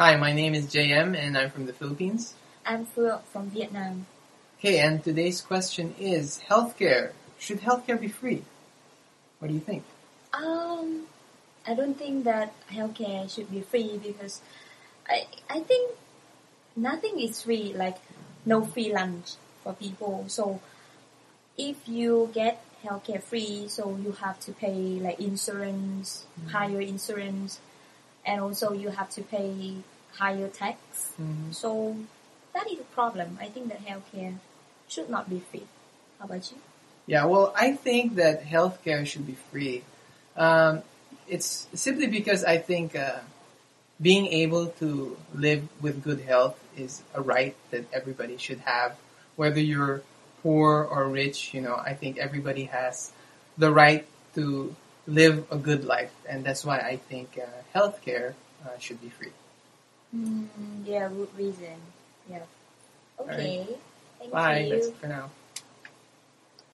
Hi, my name is JM and I'm from the Philippines. I'm from Vietnam. Okay, and today's question is healthcare. Should healthcare be free? What do you think? Um, I don't think that healthcare should be free because I think nothing is free, like no free lunch for people. So if you get healthcare free, so you have to pay like insurance, higher insurance, and also you have to pay higher tax. Mm-hmm. So that is a problem. I think that healthcare should not be free. How about you? Yeah, well, I think that healthcare should be free. Um, it's simply because I think being able to live with good health is a right that everybody should have. Whether you're poor or rich, I think everybody has the right to live a good life. And that's why I think healthcare should be free. Yeah, good reason. Yeah. All right. Okay. Thank Bye. That's you. it for now.